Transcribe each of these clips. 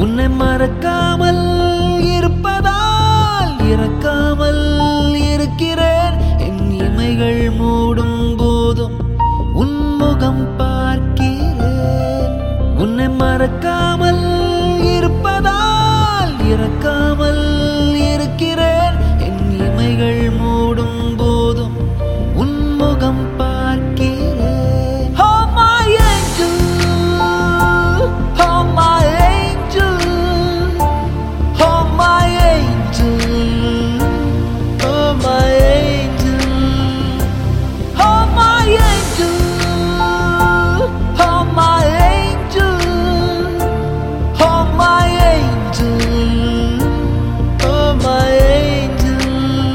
உன்னை மறக்காமல் இருப்பதால் இறக்காமல் இருக்கிறேன். என் இமைகள் மூடும் போதும் உன் முகம் பார்க்கிறேன். உன்னை மறக்காமல் இருப்பதால் இறக்காமல் இருக்கிறேன். என் இமைகள் மூடும் போதும் உன் முகம் பார்க்கிறேன். Oh my angel, oh my angel, oh my angel, oh my angel, oh my angel, oh my angel, oh my angel, oh my angel.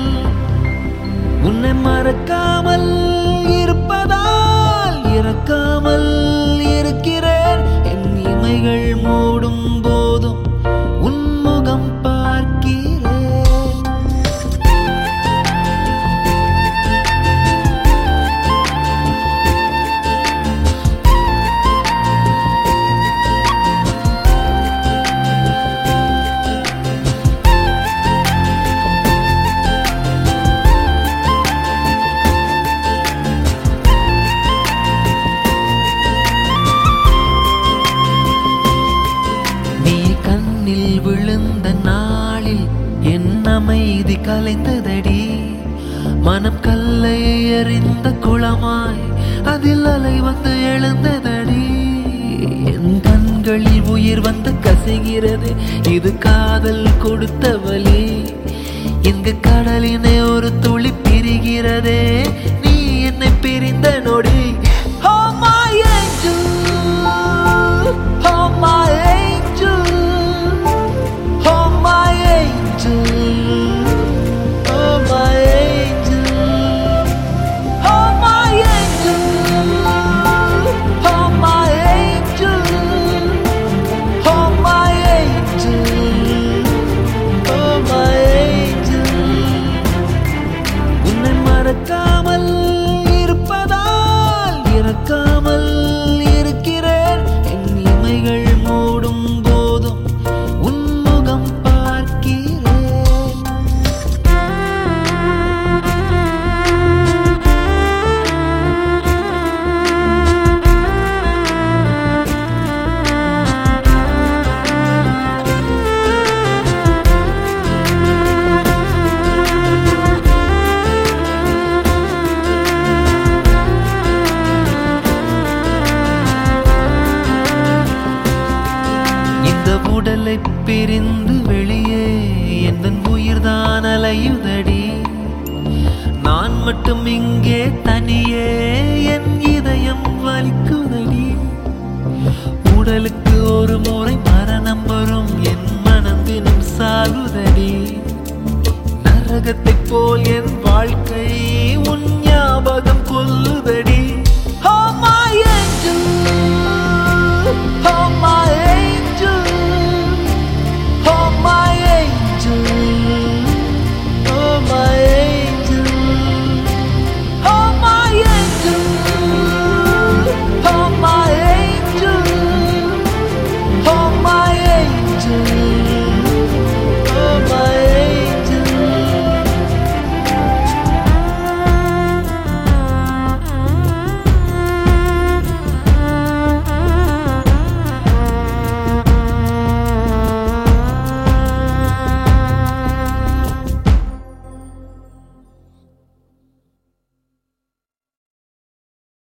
உன்னை மறக்காமல் இருப்பதால் இறக்காமல் இருக்கிறேன். என் இமைகள் மூடும் போதும் உன் முகம் பார்க்கிறேன். நீ கண்ணில் விழுந்த நாளில் என் அமைதி கலைந்ததடி. மனம் கல்லை எறிந்த குளமாய் அதில் அலை வந்து எழுந்ததடி. என் கண்களில் உயிர் வந்து கசிகிறது, இது காதல் கொடுத்த வலி. இங்கு கடலினை ஒரு துளி பிரிகிறதே, நீ என்னை பிரிந்த நொடி. Oh my angel, oh my angel, oh my angel, oh my angel, oh my angel, oh my angel, oh my angel, oh my angel. உன்னை மறக்காமல் இருப்பதால் இறக்காமல் இருக்கிறேன். என் இமைகள் மூடும் போதும் உன் முகம் பார்க்கிறேன். இந்த உடலை பிரிந்து வெளியே என் உயிர்தான் அலையுதடி. நான் மட்டும் இங்கே தனியே, என் இதயம் வலிக்குதடி. உடலுக்கு ஒரு முறை மரணம் வரும், என் மனம் தினம் சாகுதடி. நரகத்தைப் போல் என் வாழ்க்கை உன் ஞாபகம் கொல்லுதடி.